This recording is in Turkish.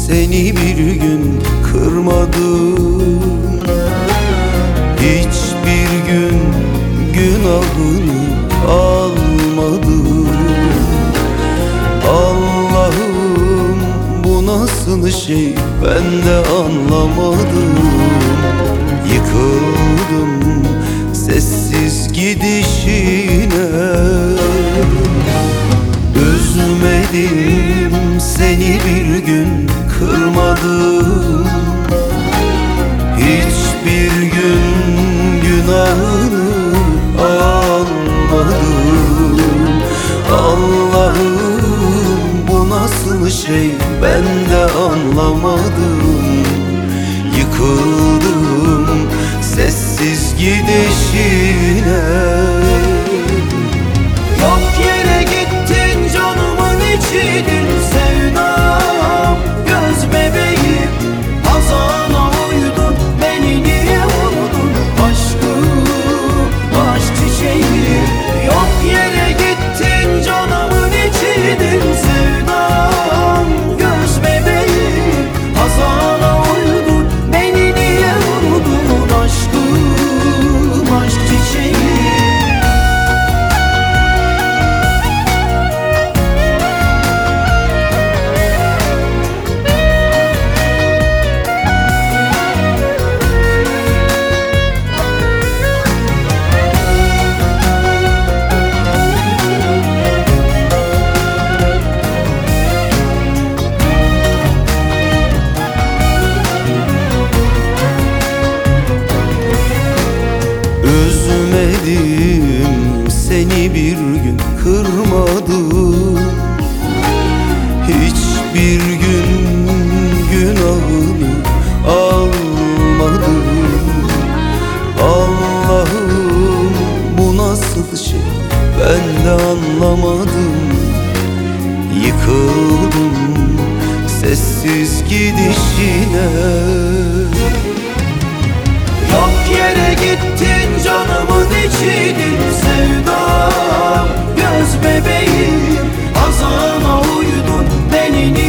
seni bir gün kırmadım. Hiçbir gün günahını almadım. Allah'ım, bu nasıl şey, ben de anlamadım. Yıkıldım sessiz gidişine. Üzmedim, seni bir gün kırmadım. Hiçbir gün günahını almadım. Allah'ım, bu nasıl şey, ben de anlamadım. Yıkıldım sessiz gidişine. Yok yere gittin canımın içidir sevdam. Göz bebeğim, hazana uydun, beni niye vurdun aşkım, aşk çiçeğim. Yok yere gittin canımın içidir sevdam. Göz bebeğim, hazana uydun, beni niye vurdun aşkım, aşk çiçeğim. Üzmedim, seni bir gün kırmadım. Hiçbir gün günahını almadım. Allah'ım, bu nasıl şey, ben de anlamadım. Yıkıldım sessiz gidişine. Yok yere gittin canımın içidir sevdam. Göz bebeğim, hazana uydun, beni niye